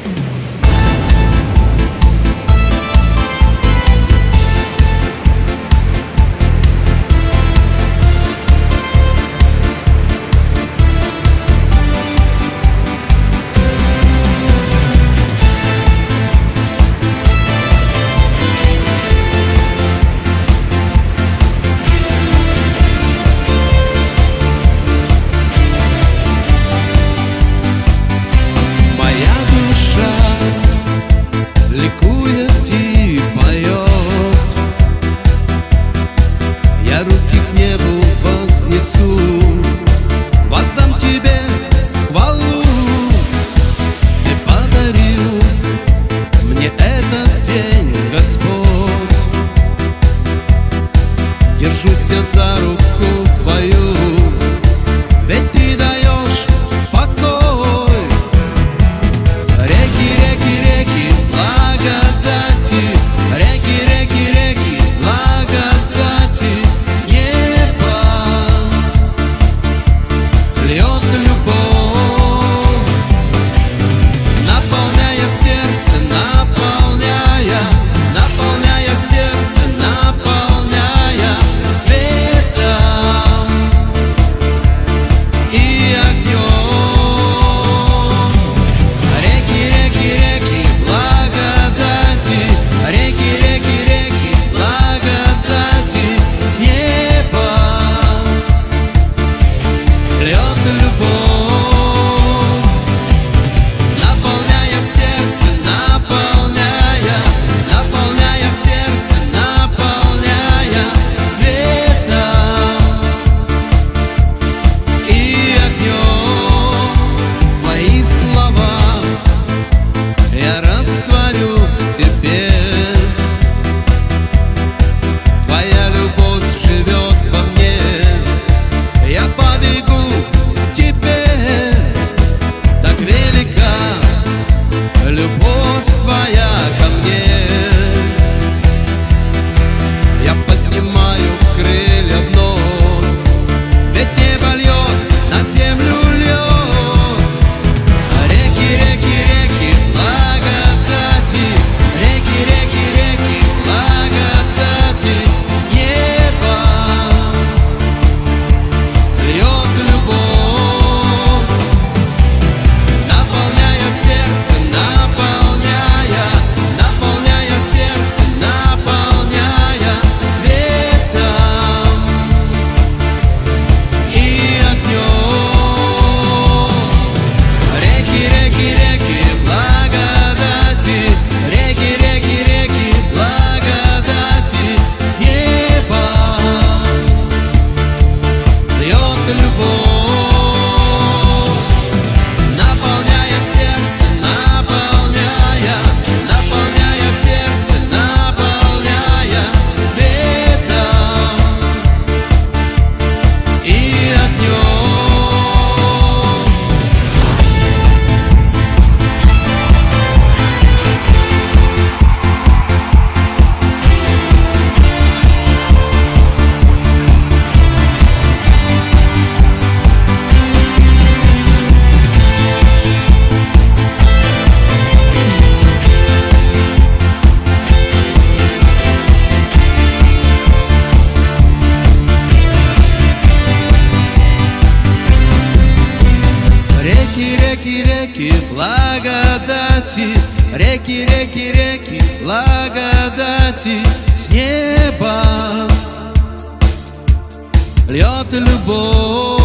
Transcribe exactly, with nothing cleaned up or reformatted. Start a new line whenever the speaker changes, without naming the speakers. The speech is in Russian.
Воздам тебе хвалу. Ты подарил мне этот день, Господь. Держусь я за руку твою, ведь ты даешь покой. Реки, реки, реки благодати, реки, реки, реки благодати. С неба льет любовь, наполняя сердце, наполняя, наполняя сердце, наполняя светом и огнем. Реки, реки, реки благодати, реки, реки, реки благодати. С неба льет любовь, наполняя сердце, наполняя, наполняя сердце, наполняя светом и огнем. Твои слова я растворю в себе. Твоя любовь живет во мне. Я побегу к тебе, так велика любовь твоя ко мне. Я поднимаю крылья вновь, ведь небо льет, на землю льет. Реки, реки, реки благодати, реки, реки, реки благодати. С неба льет любовь, наполняя сердце, наполняя, наполняя сердце, наполняя светом и огнем. Реки, реки, реки благодати, реки, реки, реки благодати. С неба льет любовь, наполняя сердце, наполняя, наполняя сердце, наполняя светом и огнем. Реки, реки, реки благодати, реки, реки, реки благодати. С неба льет любовь,